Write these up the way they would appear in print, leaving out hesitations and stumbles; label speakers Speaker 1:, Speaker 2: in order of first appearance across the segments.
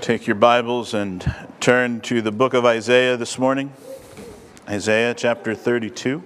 Speaker 1: Take your Bibles and turn to the book of Isaiah this morning. Isaiah chapter 32.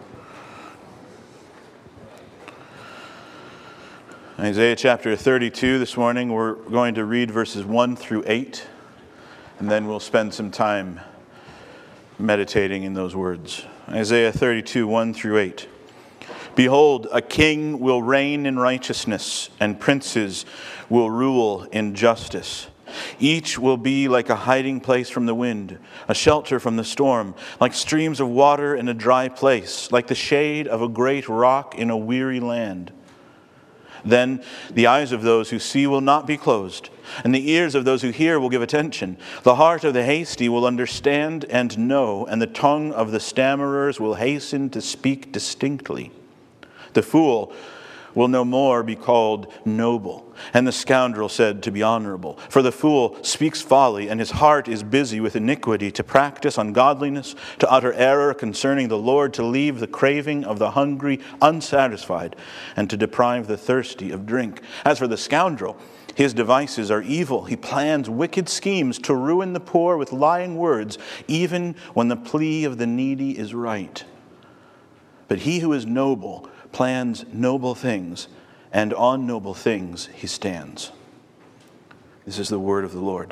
Speaker 1: Isaiah chapter 32 this morning, we're going to read verses 1 through 8, and then we'll spend some time meditating in those words. Isaiah 32, 1 through 8. Behold, a king will reign in righteousness, and princes will rule in justice. Each will be like a hiding place from the wind, a shelter from the storm, like streams of water in a dry place, like the shade of a great rock in a weary land. Then the eyes of those who see will not be closed, and the ears of those who hear will give attention. The heart of the hasty will understand and know, and the tongue of the stammerers will hasten to speak distinctly. The fool will no more be called noble, and the scoundrel said to be honorable. For the fool speaks folly, and his heart is busy with iniquity, to practice ungodliness, to utter error concerning the Lord, to leave the craving of the hungry unsatisfied, and to deprive the thirsty of drink. As for the scoundrel, his devices are evil. He plans wicked schemes to ruin the poor with lying words, even when the plea of the needy is right. But he who is noble plans noble things, and on noble things he stands. This is the word of the Lord.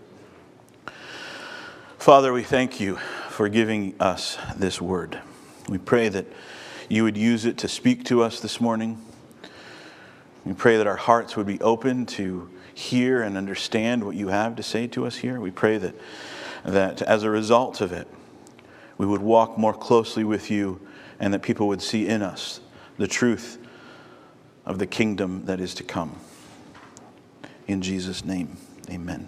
Speaker 1: Father, we thank you for giving us this word. We pray that you would use it to speak to us this morning. We pray that our hearts would be open to hear and understand what you have to say to us here. We pray that as a result of it, we would walk more closely with you, and that people would see in us the truth of the kingdom that is to come. In Jesus' name, amen.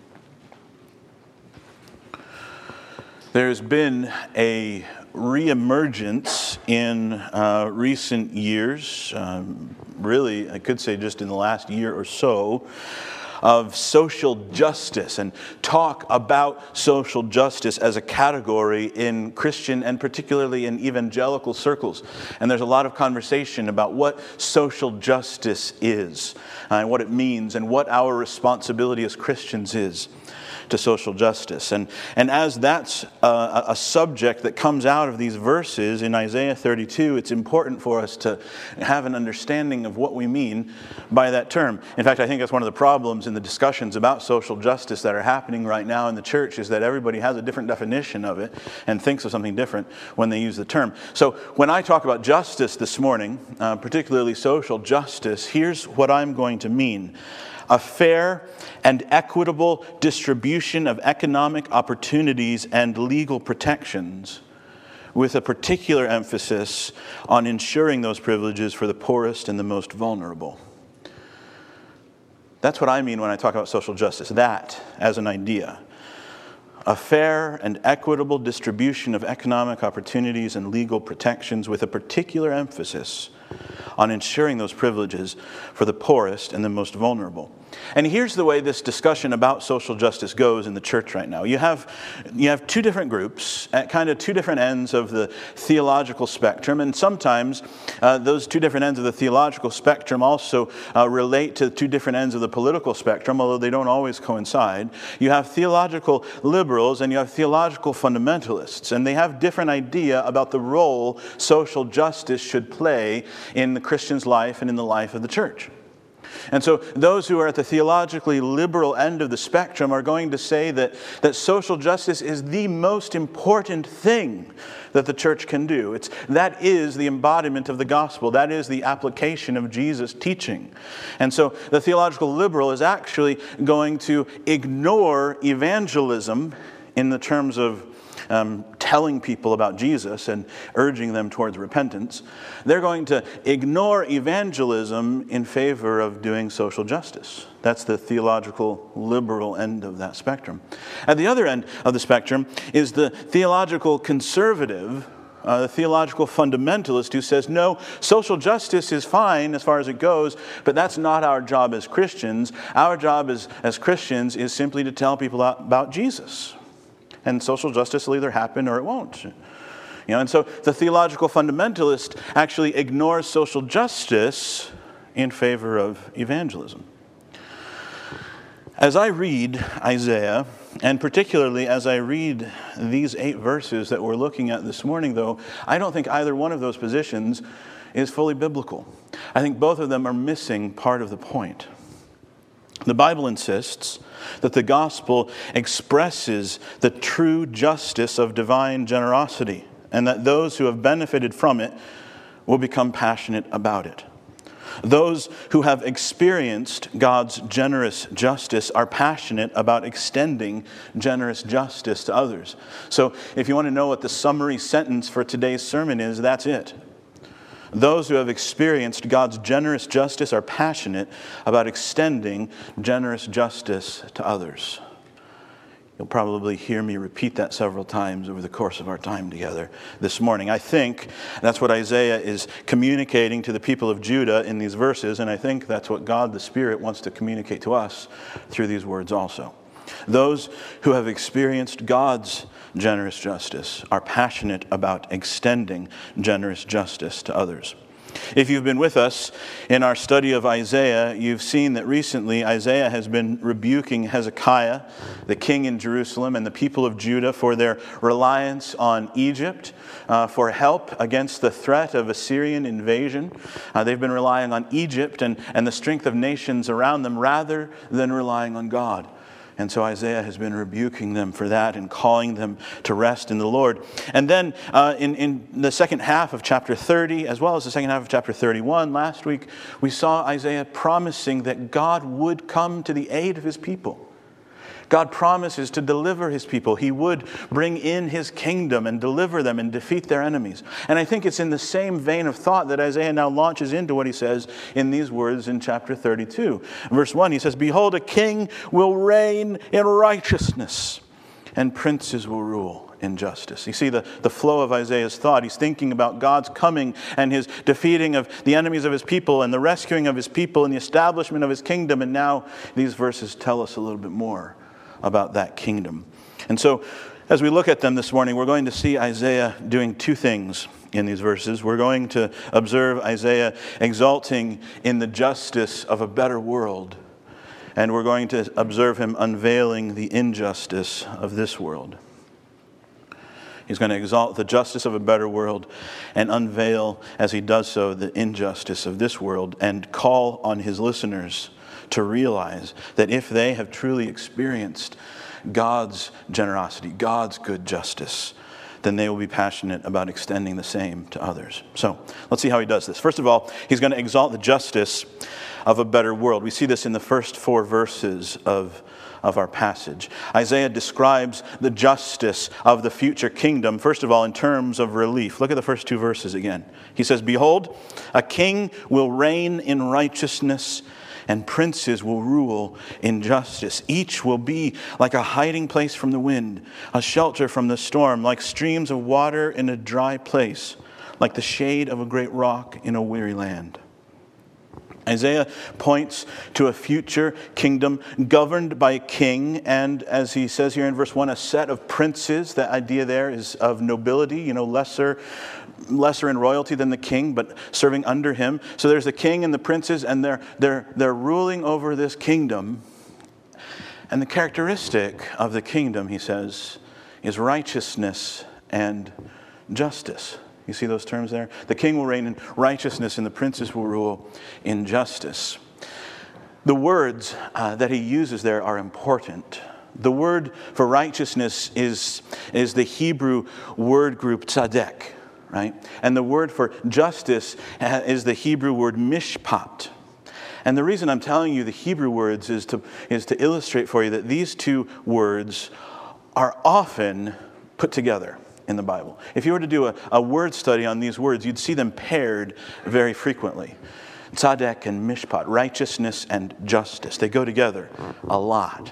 Speaker 1: There's been a reemergence in recent years, really, I could say just in the last year or so, of social justice and talk about social justice as a category in Christian and particularly in evangelical circles. And there's a lot of conversation about what social justice is and what it means and what our responsibility as Christians is to social justice. And as that's a subject that comes out of these verses in Isaiah 32, it's important for us to have an understanding of what we mean by that term. In fact, I think that's one of the problems in the discussions about social justice that are happening right now in the church, is that everybody has a different definition of it and thinks of something different when they use the term. So when I talk about justice this morning, particularly social justice, here's what I'm going to mean. A fair and equitable distribution of economic opportunities and legal protections, with a particular emphasis on ensuring those privileges for the poorest and the most vulnerable. That's what I mean when I talk about social justice, that as an idea. A fair and equitable distribution of economic opportunities and legal protections, with a particular emphasis on ensuring those privileges for the poorest and the most vulnerable. And here's the way this discussion about social justice goes in the church right now. You have two different groups at kind of two different ends of the theological spectrum, and sometimes those two different ends of the theological spectrum also relate to two different ends of the political spectrum, although they don't always coincide. You have theological liberals and you have theological fundamentalists, and they have different idea about the role social justice should play in the Christian's life and in the life of the church. And so those who are at the theologically liberal end of the spectrum are going to say that social justice is the most important thing that the church can do. That is the embodiment of the gospel. That is the application of Jesus' teaching. And so the theological liberal is actually going to ignore evangelism in the terms of telling people about Jesus and urging them towards repentance. They're going to ignore evangelism in favor of doing social justice. That's the theological liberal end of that spectrum. At the other end of the spectrum is the theological conservative, the theological fundamentalist, who says, no, social justice is fine as far as it goes, but that's not our job as Christians. Our job as Christians is simply to tell people about Jesus. And social justice will either happen or it won't. And so the theological fundamentalist actually ignores social justice in favor of evangelism. As I read Isaiah, and particularly as I read these 8 verses that we're looking at this morning, though, I don't think either one of those positions is fully biblical. I think both of them are missing part of the point. The Bible insists that the gospel expresses the true justice of divine generosity, and that those who have benefited from it will become passionate about it. Those who have experienced God's generous justice are passionate about extending generous justice to others. So if you want to know what the summary sentence for today's sermon is, that's it. Those who have experienced God's generous justice are passionate about extending generous justice to others. You'll probably hear me repeat that several times over the course of our time together this morning. I think that's what Isaiah is communicating to the people of Judah in these verses, and I think that's what God the Spirit wants to communicate to us through these words also. Those who have experienced God's generous justice are passionate about extending generous justice to others. If you've been with us in our study of Isaiah, you've seen that recently Isaiah has been rebuking Hezekiah, the king in Jerusalem, and the people of Judah for their reliance on Egypt for help against the threat of Assyrian invasion. They've been relying on Egypt and the strength of nations around them rather than relying on God. And so Isaiah has been rebuking them for that and calling them to rest in the Lord. And then in the second half of chapter 30, as well as the second half of chapter 31, last week, we saw Isaiah promising that God would come to the aid of his people. God promises to deliver his people. He would bring in his kingdom and deliver them and defeat their enemies. And I think it's in the same vein of thought that Isaiah now launches into what he says in these words in chapter 32. Verse 1, he says, "Behold, a king will reign in righteousness, and princes will rule in justice." You see the flow of Isaiah's thought. He's thinking about God's coming and his defeating of the enemies of his people and the rescuing of his people and the establishment of his kingdom. And now these verses tell us a little bit more about that kingdom. And so as we look at them this morning, we're going to see Isaiah doing 2 things in these verses. We're going to observe Isaiah exalting in the justice of a better world, and we're going to observe him unveiling the injustice of this world. He's going to exalt the justice of a better world and unveil, as he does so, the injustice of this world, and call on his listeners to realize that if they have truly experienced God's generosity, God's good justice, then they will be passionate about extending the same to others. So let's see how he does this. First of all, he's going to exalt the justice of a better world. We see this in the first 4 verses of our passage. Isaiah describes the justice of the future kingdom, first of all, in terms of relief. Look at the first 2 verses again. He says, "Behold, a king will reign in righteousness, and princes will rule in justice. Each will be like a hiding place from the wind, a shelter from the storm, like streams of water in a dry place, like the shade of a great rock in a weary land." Isaiah points to a future kingdom governed by a king, and as he says here in verse 1, a set of princes. The idea there is of nobility, lesser in royalty than the king, but serving under him. So there's the king and the princes, and they're ruling over this kingdom. And the characteristic of the kingdom, he says, is righteousness and justice. You see those terms there? The king will reign in righteousness and the princes will rule in justice. The words that he uses there are important. The word for righteousness is the Hebrew word group tzadek, right? And the word for justice is the Hebrew word mishpat. And the reason I'm telling you the Hebrew words is to illustrate for you that these 2 words are often put together in the Bible. If you were to do a word study on these words, you'd see them paired very frequently. Tzadek and mishpat, righteousness and justice. They go together a lot.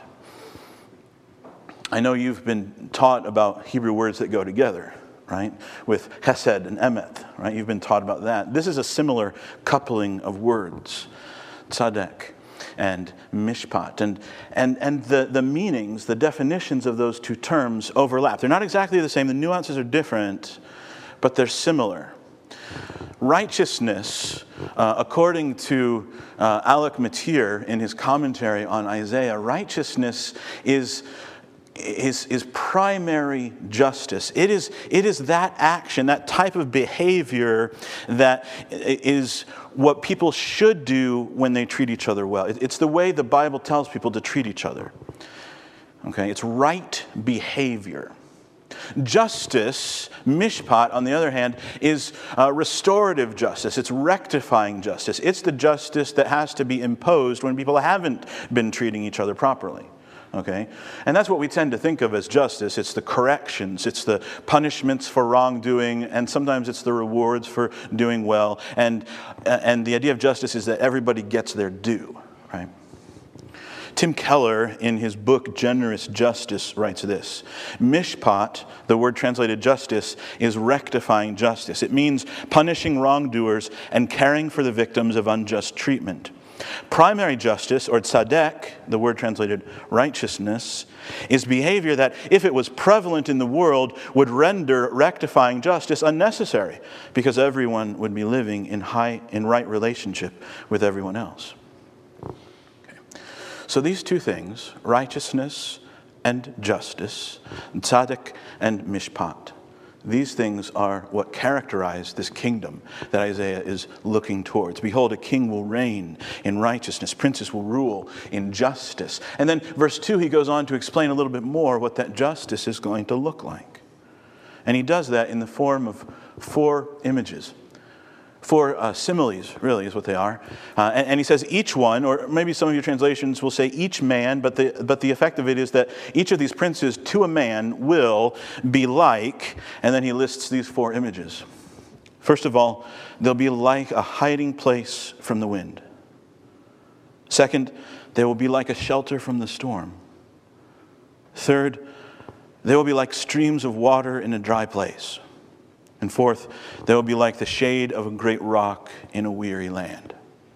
Speaker 1: I know you've been taught about Hebrew words that go together, right? With chesed and emet, right? You've been taught about that. This is a similar coupling of words. Tzadek and mishpat. And the meanings, the definitions of those 2 terms overlap. They're not exactly the same. The nuances are different, but they're similar. Righteousness, according to Alec Motyer in his commentary on Isaiah, righteousness is primary justice. It is that action, that type of behavior that is what people should do when they treat each other well. It's the way the Bible tells people to treat each other. Okay, it's right behavior. Justice, mishpat, on the other hand, is restorative justice. It's rectifying justice. It's the justice that has to be imposed when people haven't been treating each other properly. Okay? And that's what we tend to think of as justice. It's the corrections, it's the punishments for wrongdoing, and sometimes it's the rewards for doing well. And the idea of justice is that everybody gets their due, right? Tim Keller, in his book Generous Justice, writes this: Mishpat, the word translated justice, is rectifying justice. It means punishing wrongdoers and caring for the victims of unjust treatment. Primary justice, or tzadek, the word translated righteousness, is behavior that, if it was prevalent in the world, would render rectifying justice unnecessary, because everyone would be living in right relationship with everyone else. So these two things, righteousness and justice, tzaddik and mishpat, these things are what characterize this kingdom that Isaiah is looking towards. Behold, a king will reign in righteousness. Princes will rule in justice. And then verse 2, he goes on to explain a little bit more what that justice is going to look like. And he does that in the form of 4 images. 4 similes, really, is what they are. And he says each one, or maybe some of your translations will say each man, but the effect of it is that each of these princes to a man will be like, and then he lists these 4 images. First of all, they'll be like a hiding place from the wind. Second, they will be like a shelter from the storm. Third, they will be like streams of water in a dry place. And fourth, they will be like the shade of a great rock in a weary land.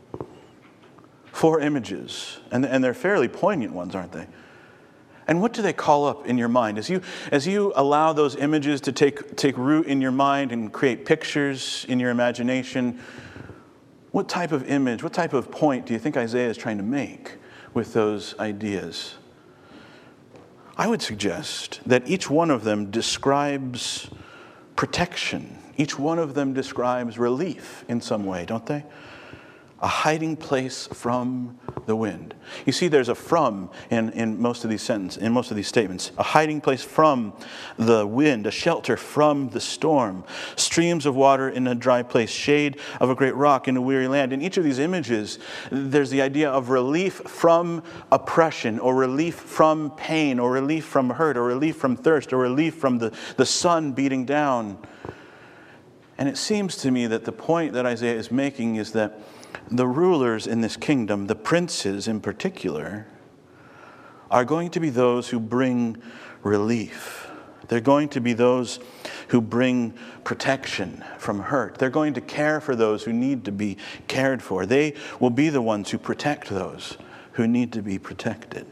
Speaker 1: 4 images, and they're fairly poignant ones, aren't they? And what do they call up in your mind? As you allow those images to take root in your mind and create pictures in your imagination, what type of image, what type of point do you think Isaiah is trying to make with those ideas? I would suggest that each one of them describes protection. Each one of them describes relief in some way, don't they? A hiding place from the wind. You see, there's a from in most of these sentences, in most of these statements. A hiding place from the wind, a shelter from the storm, streams of water in a dry place, shade of a great rock in a weary land. In each of these images, there's the idea of relief from oppression, or relief from pain, or relief from hurt, or relief from thirst, or relief from the sun beating down. And it seems to me that the point that Isaiah is making is that the rulers in this kingdom, the princes in particular, are going to be those who bring relief. They're going to be those who bring protection from hurt. They're going to care for those who need to be cared for. They will be the ones who protect those who need to be protected.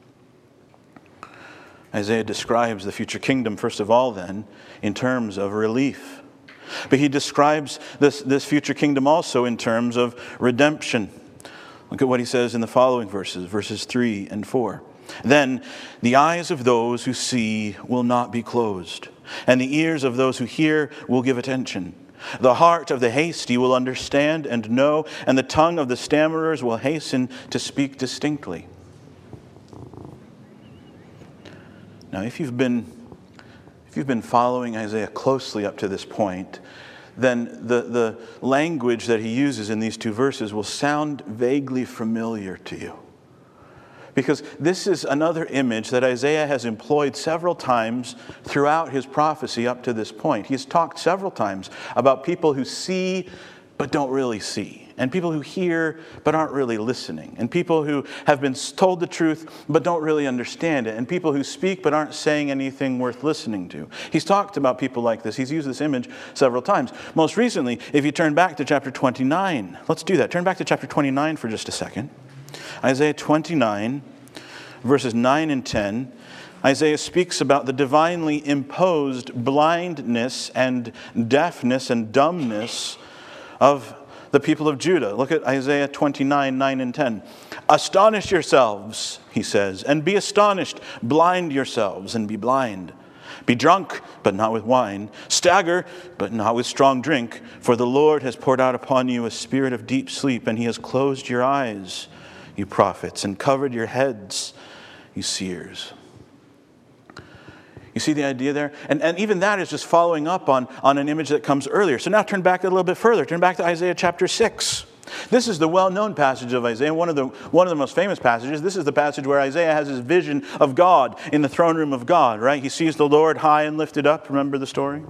Speaker 1: Isaiah describes the future kingdom, first of all, then, in terms of relief. But he describes this future kingdom also in terms of redemption. Look at what he says in the following verses 3 and 4. Then the eyes of those who see will not be closed, and the ears of those who hear will give attention. The heart of the hasty will understand and know, and the tongue of the stammerers will hasten to speak distinctly. Now, if you've been following Isaiah closely up to this point, then the language that he uses in these 2 verses will sound vaguely familiar to you. Because this is another image that Isaiah has employed several times throughout his prophecy up to this point. He's talked several times about people who see but don't really see, and people who hear but aren't really listening, and people who have been told the truth but don't really understand it, and people who speak but aren't saying anything worth listening to. He's talked about people like this. He's used this image several times. Most recently, if you turn back to chapter 29, let's do that. Turn back to chapter 29 for just a second. Isaiah 29, verses 9 and 10. Isaiah speaks about the divinely imposed blindness and deafness and dumbness of the people of Judah. Look at Isaiah 29, 9 and 10. Astonish yourselves, he says, and be astonished. Blind yourselves and be blind. Be drunk, but not with wine. Stagger, but not with strong drink. For the Lord has poured out upon you a spirit of deep sleep, and he has closed your eyes, you prophets, and covered your heads, you seers. You see the idea there? And even that is just following up on an image that comes earlier. So now turn back a little bit further. Turn back to Isaiah chapter 6. This is the well-known passage of Isaiah, one of the most famous passages. This is the passage where Isaiah has his vision of God in the throne room of God, right? He sees the Lord high and lifted up. Remember the story?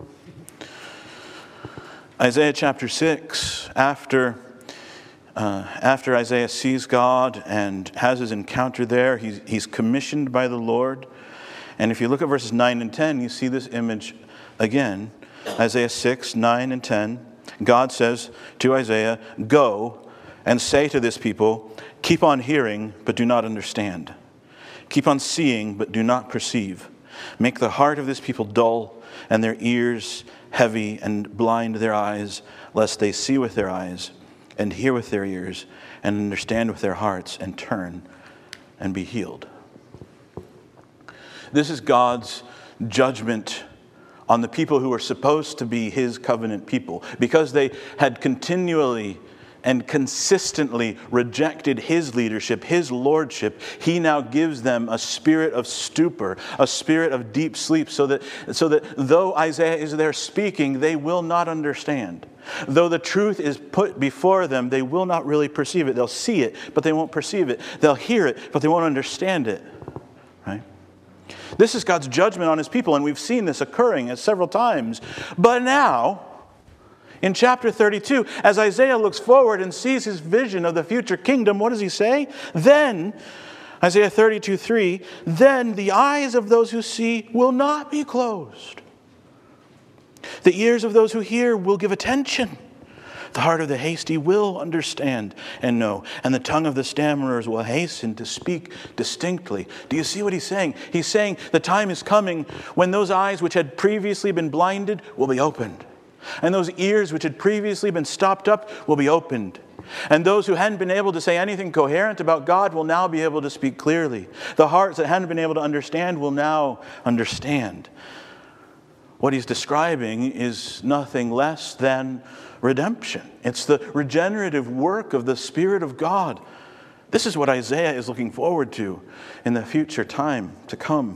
Speaker 1: Isaiah chapter 6, after Isaiah sees God and has his encounter there, he's commissioned by the Lord. And if you look at verses 9 and 10, you see this image again. Isaiah 6, 9 and 10. God says to Isaiah, go and say to this people, keep on hearing, but do not understand. Keep on seeing, but do not perceive. Make the heart of this people dull, and their ears heavy, and blind their eyes, lest they see with their eyes, and hear with their ears, and understand with their hearts, and turn and be healed. This is God's judgment on the people who were supposed to be his covenant people. Because they had continually and consistently rejected his leadership, his lordship, he now gives them a spirit of stupor, a spirit of deep sleep, so that though Isaiah is there speaking, they will not understand. Though the truth is put before them, they will not really perceive it. They'll see it, but they won't perceive it. They'll hear it, but they won't understand it. Right? This is God's judgment on his people, and we've seen this occurring several times. But now, in chapter 32, as Isaiah looks forward and sees his vision of the future kingdom, what does he say? Then, Isaiah 32:3, then the eyes of those who see will not be closed. The ears of those who hear will give attention. The heart of the hasty will understand and know, and the tongue of the stammerers will hasten to speak distinctly. Do you see what he's saying? He's saying the time is coming when those eyes which had previously been blinded will be opened. And those ears which had previously been stopped up will be opened. And those who hadn't been able to say anything coherent about God will now be able to speak clearly. The hearts that hadn't been able to understand will now understand. What he's describing is nothing less than redemption. It's the regenerative work of the Spirit of God. This is what Isaiah is looking forward to in the future time to come.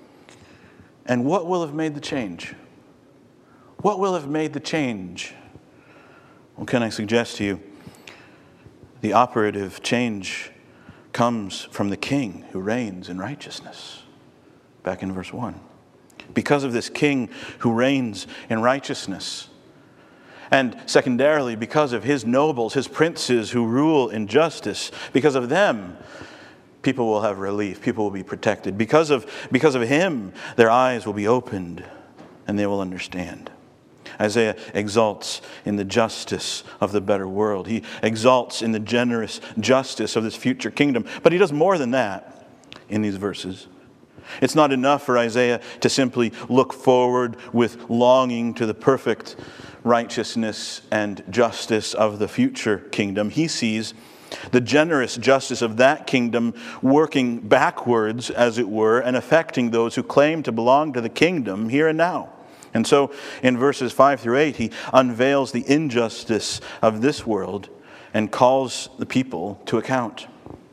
Speaker 1: And what will have made the change? What will have made the change? Well, can I suggest to you, the operative change comes from the King who reigns in righteousness. Back in verse 1. Because of this King who reigns in righteousness, and secondarily, because of his nobles, his princes who rule in justice, because of them, people will have relief, people will be protected. Because of him, their eyes will be opened and they will understand. Isaiah exalts in the justice of the better world. He exalts in the generous justice of this future kingdom. But he does more than that in these verses. It's not enough for Isaiah to simply look forward with longing to the perfect righteousness and justice of the future kingdom. He sees the generous justice of that kingdom working backwards, as it were, and affecting those who claim to belong to the kingdom here and now. And so in verses 5 through 8, he unveils the injustice of this world and calls the people to account.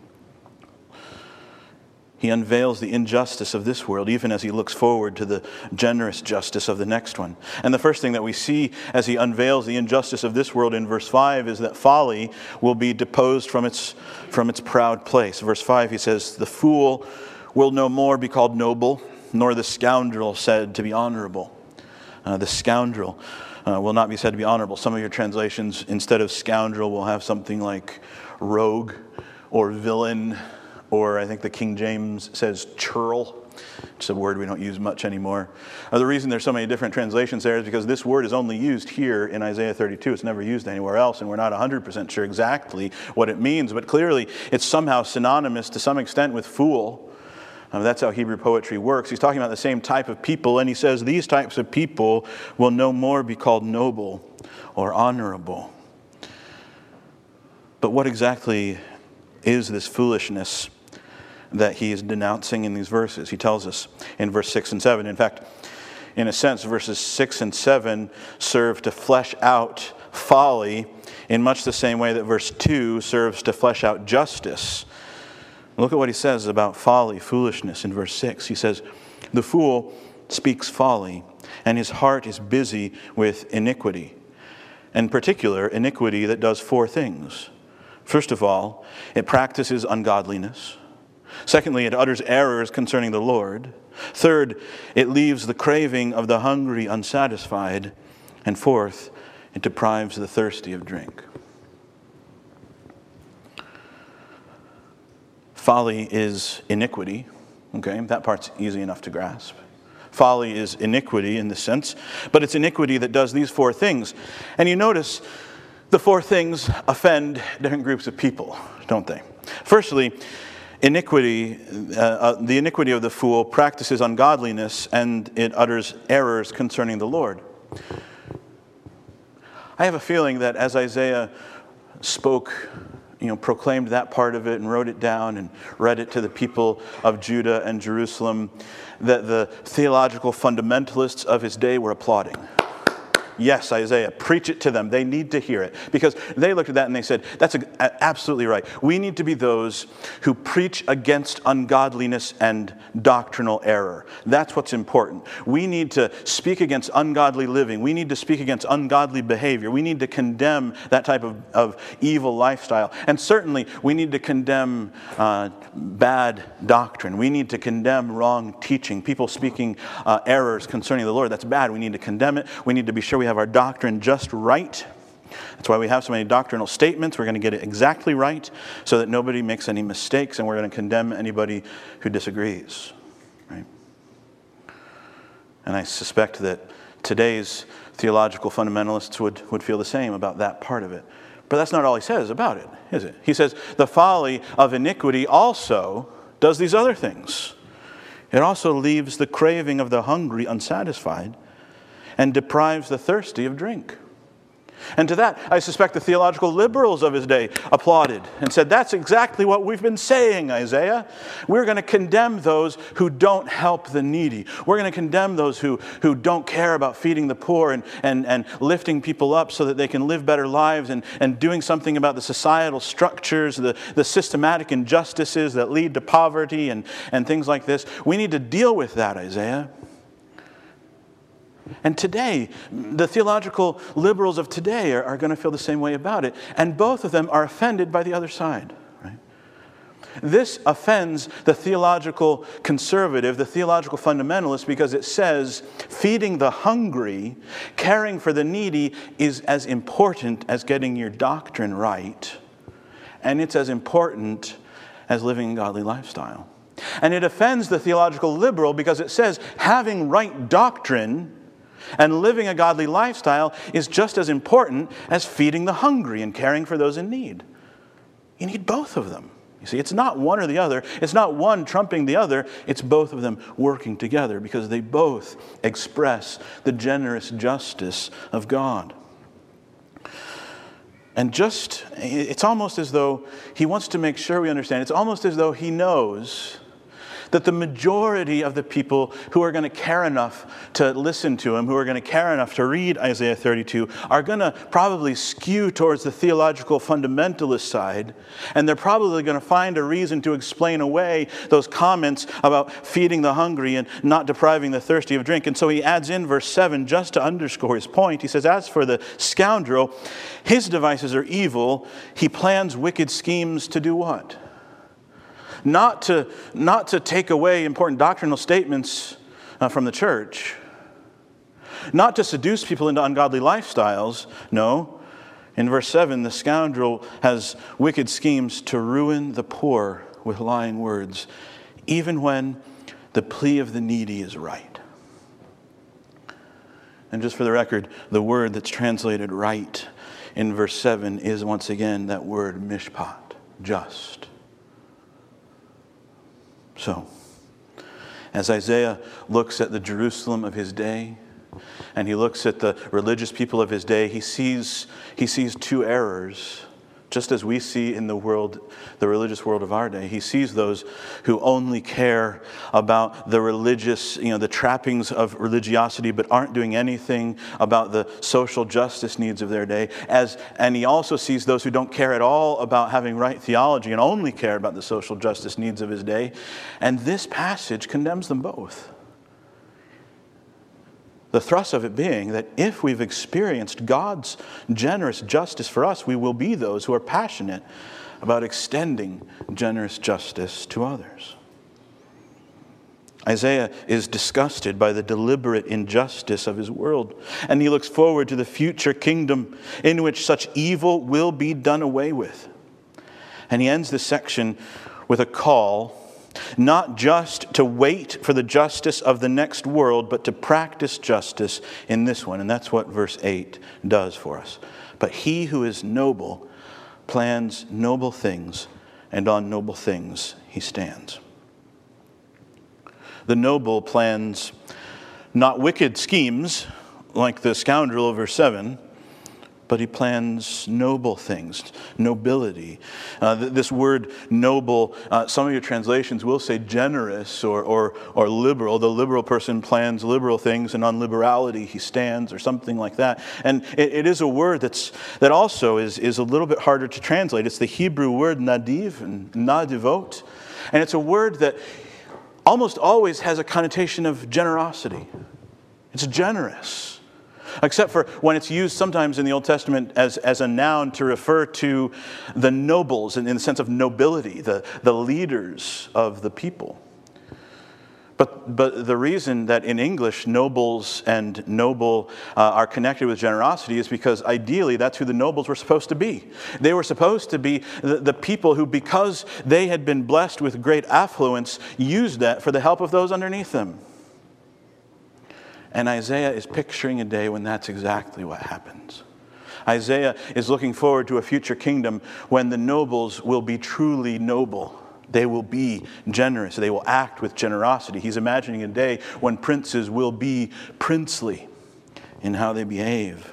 Speaker 1: He unveils the injustice of this world, even as he looks forward to the generous justice of the next one. And the first thing that we see as he unveils the injustice of this world in verse 5 is that folly will be deposed from its proud place. Verse 5, he says, the fool will no more be called noble, nor the scoundrel said to be honorable. The scoundrel will not be said to be honorable. Some of your translations, instead of scoundrel, will have something like rogue or villain, or I think the King James says churl. It's a word we don't use much anymore. The reason there's so many different translations there is because this word is only used here in Isaiah 32. It's never used anywhere else, and we're not 100% sure exactly what it means. But clearly, it's somehow synonymous to some extent with fool. That's how Hebrew poetry works. He's talking about the same type of people, and he says these types of people will no more be called noble or honorable. But what exactly is this foolishness that he is denouncing in these verses? He tells us in verse 6 and 7. In fact, in a sense, verses 6 and 7 serve to flesh out folly in much the same way that verse 2 serves to flesh out justice. Look at what he says about folly, foolishness in verse 6. He says, "The fool speaks folly, and his heart is busy with iniquity." In particular, iniquity that does four things. First of all, it practices ungodliness. Secondly, it utters errors concerning the Lord. Third, it leaves the craving of the hungry unsatisfied. And fourth, it deprives the thirsty of drink. Folly is iniquity. Okay, that part's easy enough to grasp. Folly is iniquity in this sense, but it's iniquity that does these four things. And you notice the four things offend different groups of people, don't they? Firstly, iniquity, the iniquity of the fool practices ungodliness, and it utters errors concerning the Lord. I have a feeling that as Isaiah spoke, proclaimed that part of it and wrote it down and read it to the people of Judah and Jerusalem, that the theological fundamentalists of his day were applauding. Yes, Isaiah, preach it to them. They need to hear it. Because they looked at that and they said, that's absolutely right. We need to be those who preach against ungodliness and doctrinal error. That's what's important. We need to speak against ungodly living. We need to speak against ungodly behavior. We need to condemn that type of evil lifestyle. And certainly, we need to condemn bad doctrine. We need to condemn wrong teaching. People speaking errors concerning the Lord. That's bad. We need to condemn it. We need to be sure we have our doctrine just right. That's why we have so many doctrinal statements. We're going to get it exactly right so that nobody makes any mistakes, and we're going to condemn anybody who disagrees. Right? And I suspect that today's theological fundamentalists would feel the same about that part of it. But that's not all he says about it, is it? He says the folly of iniquity also does these other things. It also leaves the craving of the hungry unsatisfied and deprives the thirsty of drink. And to that, I suspect the theological liberals of his day applauded and said, that's exactly what we've been saying, Isaiah. We're going to condemn those who don't help the needy. We're going to condemn those who don't care about feeding the poor and lifting people up so that they can live better lives and doing something about the societal structures, the systematic injustices that lead to poverty and things like this. We need to deal with that, Isaiah. And today, the theological liberals of today are going to feel the same way about it. And both of them are offended by the other side. Right? This offends the theological conservative, the theological fundamentalist, because it says feeding the hungry, caring for the needy is as important as getting your doctrine right. And it's as important as living a godly lifestyle. And it offends the theological liberal because it says having right doctrine and living a godly lifestyle is just as important as feeding the hungry and caring for those in need. You need both of them. You see, it's not one or the other. It's not one trumping the other. It's both of them working together because they both express the generous justice of God. And it's almost as though he wants to make sure we understand. It's almost as though he knows that the majority of the people who are going to care enough to listen to him, who are going to care enough to read Isaiah 32, are going to probably skew towards the theological fundamentalist side, and they're probably going to find a reason to explain away those comments about feeding the hungry and not depriving the thirsty of drink. And so he adds in verse 7 just to underscore his point. He says, as for the scoundrel, his devices are evil. He plans wicked schemes to do what? Not to take away important doctrinal statements from the church. Not to seduce people into ungodly lifestyles. No. In verse 7, the scoundrel has wicked schemes to ruin the poor with lying words, even when the plea of the needy is right. And just for the record, the word that's translated right in verse 7 is once again that word mishpat, just. So, as Isaiah looks at the Jerusalem of his day, and he looks at the religious people of his day, he sees two errors, just as we see in the world, the religious world of our day. He sees those who only care about the religious, the trappings of religiosity, but aren't doing anything about the social justice needs of their day. And he also sees those who don't care at all about having right theology and only care about the social justice needs of his day. And this passage condemns them both. The thrust of it being that if we've experienced God's generous justice for us, we will be those who are passionate about extending generous justice to others. Isaiah is disgusted by the deliberate injustice of his world, and he looks forward to the future kingdom in which such evil will be done away with. And he ends this section with a call not just to wait for the justice of the next world, but to practice justice in this one. And that's what verse 8 does for us. But he who is noble plans noble things, and on noble things he stands. The noble plans not wicked schemes like the scoundrel of verse 7, but he plans noble things, nobility. This word noble, some of your translations will say generous or liberal. The liberal person plans liberal things, and on liberality he stands, or something like that. And it is a word that also is a little bit harder to translate. It's the Hebrew word nadiv and nadivot. And it's a word that almost always has a connotation of generosity. It's generous. Except for when it's used sometimes in the Old Testament as a noun to refer to the nobles, in the sense of nobility, the leaders of the people. But the reason that in English nobles and noble are connected with generosity is because ideally that's who the nobles were supposed to be. They were supposed to be the people who, because they had been blessed with great affluence, used that for the help of those underneath them. And Isaiah is picturing a day when that's exactly what happens. Isaiah is looking forward to a future kingdom when the nobles will be truly noble. They will be generous. They will act with generosity. He's imagining a day when princes will be princely in how they behave.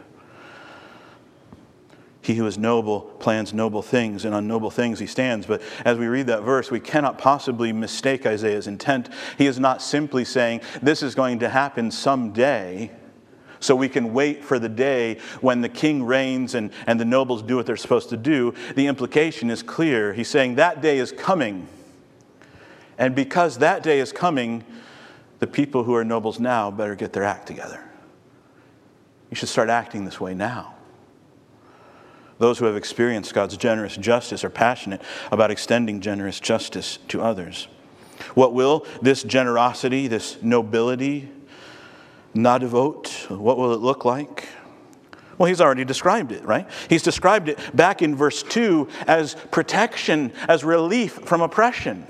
Speaker 1: He who is noble plans noble things, and on noble things he stands. But as we read that verse, we cannot possibly mistake Isaiah's intent. He is not simply saying this is going to happen someday, so we can wait for the day when the king reigns and the nobles do what they're supposed to do. The implication is clear. He's saying that day is coming. And because that day is coming, the people who are nobles now better get their act together. You should start acting this way now. Those who have experienced God's generous justice are passionate about extending generous justice to others. What will this generosity, this nobility, nadivot, what will it look like? Well, he's already described it, right? He's described it back in verse 2 as protection, as relief from oppression.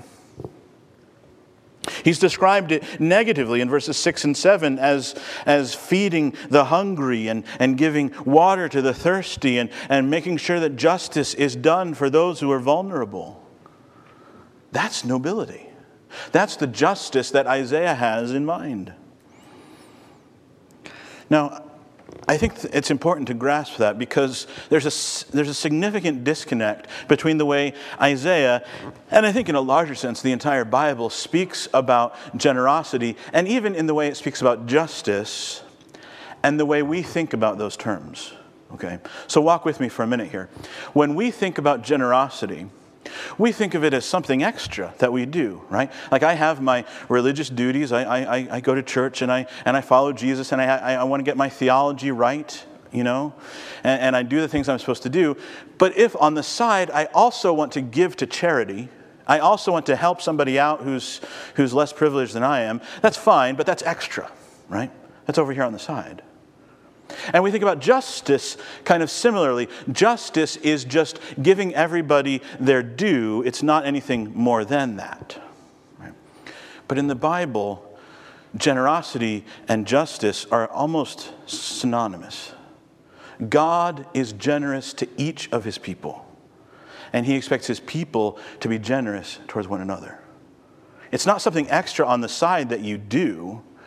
Speaker 1: He's described it negatively in verses 6 and 7 as feeding the hungry and giving water to the thirsty and making sure that justice is done for those who are vulnerable. That's nobility. That's the justice that Isaiah has in mind. Now, I think it's important to grasp that because there's a significant disconnect between the way Isaiah, and I think in a larger sense the entire Bible, speaks about generosity, and even in the way it speaks about justice, and the way we think about those terms. Okay, so walk with me for a minute here. When we think about generosity, we think of it as something extra that we do, right? Like I have my religious duties. I go to church and I follow Jesus, and I want to get my theology right, and I do the things I'm supposed to do. But if on the side I also want to give to charity, I also want to help somebody out who's less privileged than I am, that's fine, but that's extra, right? That's over here on the side. And we think about justice kind of similarly. Justice is just giving everybody their due. It's not anything more than that. Right? But in the Bible, generosity and justice are almost synonymous. God is generous to each of his people, and he expects his people to be generous towards one another. It's not something extra on the side that you do,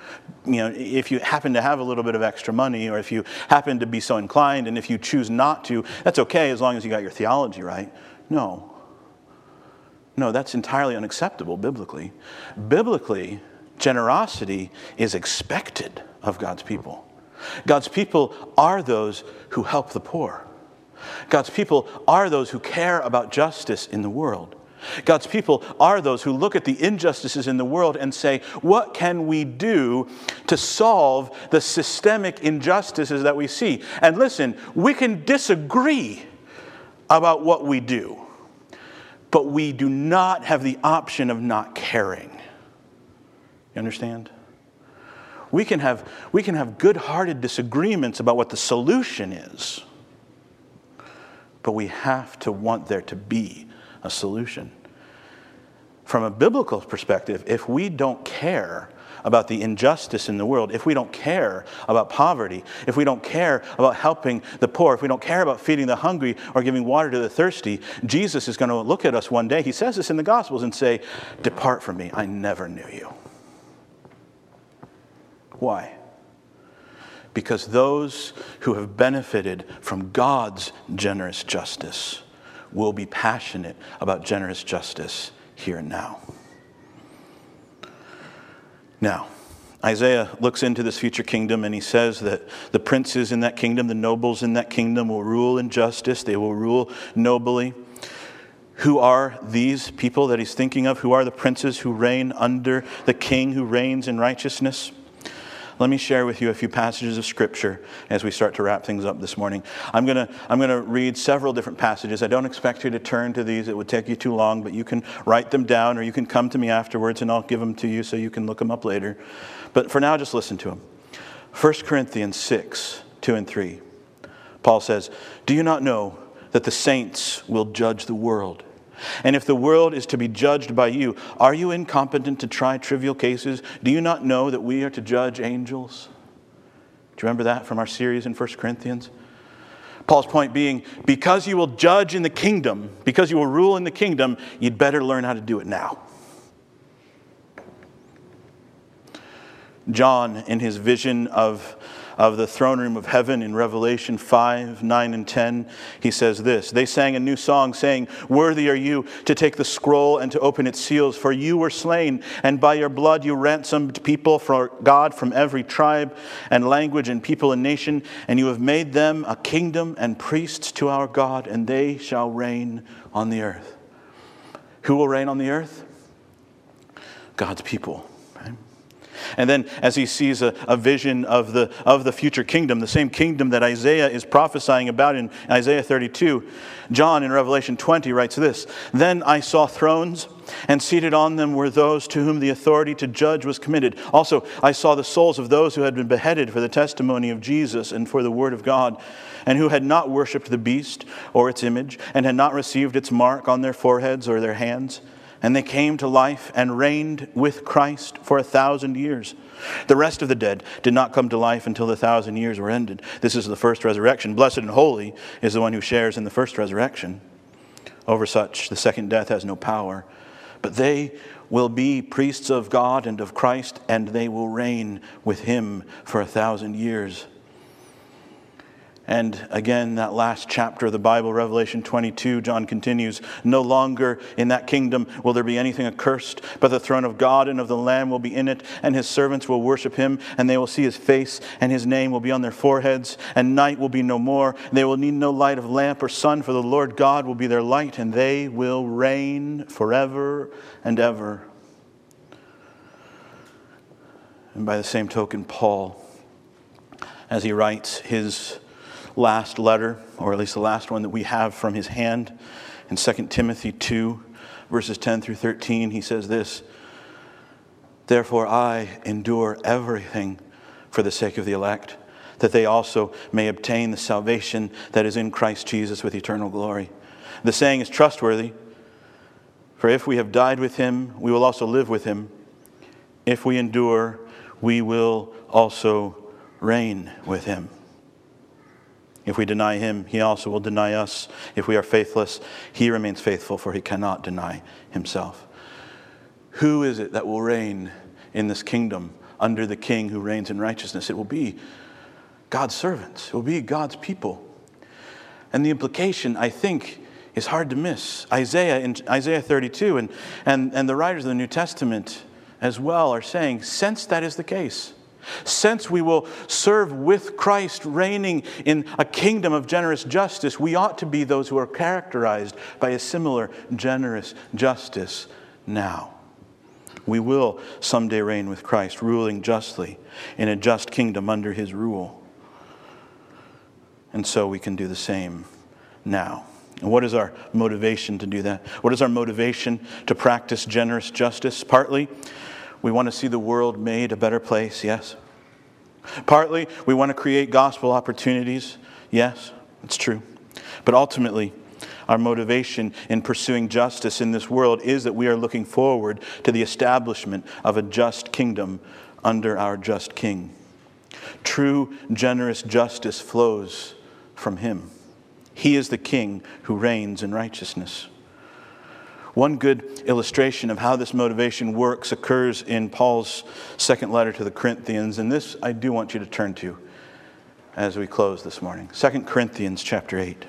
Speaker 1: if you happen to have a little bit of extra money, or if you happen to be so inclined, and if you choose not to, that's okay as long as you got your theology right. No, that's entirely unacceptable biblically. Biblically, generosity is expected of God's people. God's people are those who help the poor. God's people are those who care about justice in the world. God's people are those who look at the injustices in the world and say, what can we do to solve the systemic injustices that we see? And listen, we can disagree about what we do, but we do not have the option of not caring. You understand? We can have good-hearted disagreements about what the solution is, but we have to want there to be a solution. From a biblical perspective, if we don't care about the injustice in the world, if we don't care about poverty, if we don't care about helping the poor, if we don't care about feeding the hungry or giving water to the thirsty, Jesus is going to look at us one day, he says this in the Gospels, and say, "Depart from me, I never knew you." Why? Because those who have benefited from God's generous justice will be passionate about generous justice here and now. Now, Isaiah looks into this future kingdom and he says that the princes in that kingdom, the nobles in that kingdom will rule in justice. They will rule nobly. Who are these people that he's thinking of? Who are the princes who reign under the king who reigns in righteousness? Let me share with you a few passages of Scripture as we start to wrap things up this morning. I'm going to read several different passages. I don't expect you to turn to these. It would take you too long, but you can write them down or you can come to me afterwards and I'll give them to you so you can look them up later. But for now, just listen to them. 1 Corinthians 6, 2 and 3. Paul says, "Do you not know that the saints will judge the world? And if the world is to be judged by you, are you incompetent to try trivial cases? Do you not know that we are to judge angels?" Do you remember that from our series in 1 Corinthians? Paul's point being, because you will judge in the kingdom, because you will rule in the kingdom, you'd better learn how to do it now. John, in his vision of the throne room of heaven in Revelation 5, 9, and 10, he says this, "They sang a new song saying, 'Worthy are you to take the scroll and to open its seals, for you were slain, and by your blood you ransomed people for God from every tribe and language and people and nation, and you have made them a kingdom and priests to our God, and they shall reign on the earth.'" Who will reign on the earth? God's people. And then as he sees a vision of the future kingdom, the same kingdom that Isaiah is prophesying about in Isaiah 32, John in Revelation 20 writes this, "Then I saw thrones, and seated on them were those to whom the authority to judge was committed. Also I saw the souls of those who had been beheaded for the testimony of Jesus and for the word of God, and who had not worshipped the beast or its image, and had not received its mark on their foreheads or their hands. And they came to life and reigned with Christ for 1,000 years. The rest of the dead did not come to life until the 1,000 years were ended. This is the first resurrection. Blessed and holy is the one who shares in the first resurrection. Over such, the second death has no power. But they will be priests of God and of Christ, and they will reign with him for 1,000 years. And again, that last chapter of the Bible, Revelation 22, John continues, "No longer in that kingdom will there be anything accursed, but the throne of God and of the Lamb will be in it, and his servants will worship him, and they will see his face, and his name will be on their foreheads, and night will be no more. They will need no light of lamp or sun, for the Lord God will be their light, and they will reign forever and ever." And by the same token, Paul, as he writes his last letter, or at least the last one that we have from his hand, in 2 Timothy 2, verses 10 through 13, he says this, "Therefore I endure everything for the sake of the elect, that they also may obtain the salvation that is in Christ Jesus with eternal glory. The saying is trustworthy, for if we have died with him, we will also live with him. If we endure, we will also reign with him. If we deny him, he also will deny us. If we are faithless, he remains faithful, for he cannot deny himself." Who is it that will reign in this kingdom under the King who reigns in righteousness. It will be God's servants. It will be God's people. And the implication, I think, is hard to miss. Isaiah in Isaiah 32 and the writers of the New Testament as well are saying, since that is the case, since we will serve with Christ reigning in a kingdom of generous justice, we ought to be those who are characterized by a similar generous justice now. We will someday reign with Christ, ruling justly in a just kingdom under his rule. And so we can do the same now. And what is our motivation to do that? What is our motivation to practice generous justice? Partly, we want to see the world made a better place, yes. Partly, we want to create gospel opportunities, yes, it's true. But ultimately, our motivation in pursuing justice in this world is that we are looking forward to the establishment of a just kingdom under our just King. True, generous justice flows from him. He is the King who reigns in righteousness. One good illustration of how this motivation works occurs in Paul's second letter to the Corinthians, and this I do want you to turn to as we close this morning. 2 Corinthians chapter 8.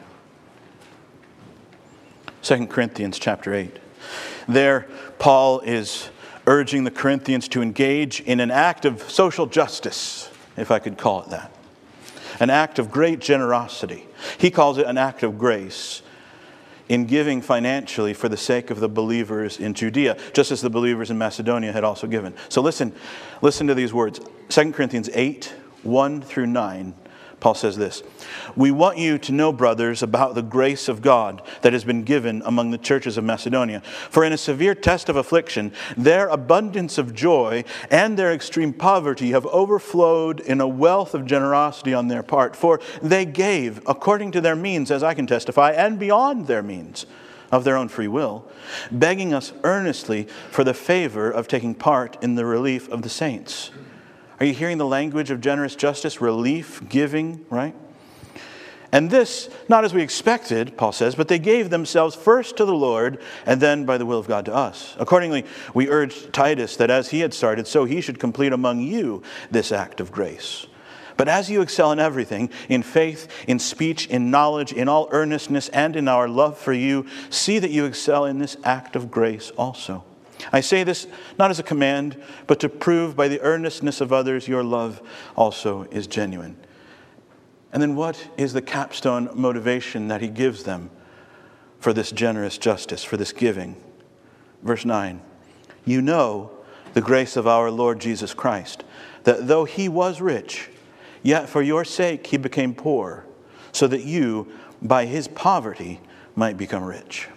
Speaker 1: 2 Corinthians chapter 8. There, Paul is urging the Corinthians to engage in an act of social justice, if I could call it that. An act of great generosity. He calls it an act of grace in giving financially for the sake of the believers in Judea, just as the believers in Macedonia had also given. So listen to these words. 2 Corinthians 8, 1 through 9. Paul says this, "We want you to know, brothers, about the grace of God that has been given among the churches of Macedonia. For in a severe test of affliction, their abundance of joy and their extreme poverty have overflowed in a wealth of generosity on their part. For they gave according to their means, as I can testify, and beyond their means of their own free will, begging us earnestly for the favor of taking part in the relief of the saints." Are you hearing the language of generous justice? Relief, giving, right? And this, not as we expected, Paul says, but they gave themselves first to the Lord and then by the will of God to us. Accordingly, we urged Titus that as he had started, so he should complete among you this act of grace. But as you excel in everything, in faith, in speech, in knowledge, in all earnestness, and in our love for you, see that you excel in this act of grace also. I say this not as a command, but to prove by the earnestness of others your love also is genuine. And then what is the capstone motivation that he gives them for this generous justice, for this giving? Verse 9, "You know the grace of our Lord Jesus Christ, that though he was rich, yet for your sake he became poor, so that you, by his poverty, might become rich."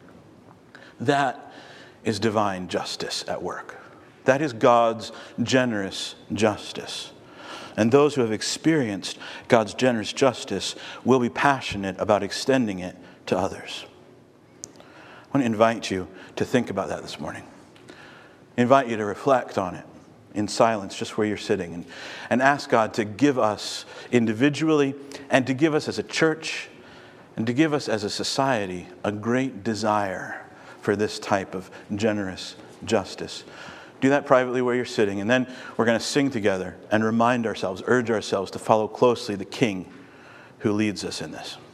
Speaker 1: That is divine justice at work. That is God's generous justice. And those who have experienced God's generous justice will be passionate about extending it to others. I want to invite you to think about that this morning. I invite you to reflect on it in silence, just where you're sitting, and ask God to give us individually and to give us as a church and to give us as a society a great desire for this type of generous justice. Do that privately where you're sitting, and then we're going to sing together and remind ourselves, urge ourselves to follow closely the King who leads us in this.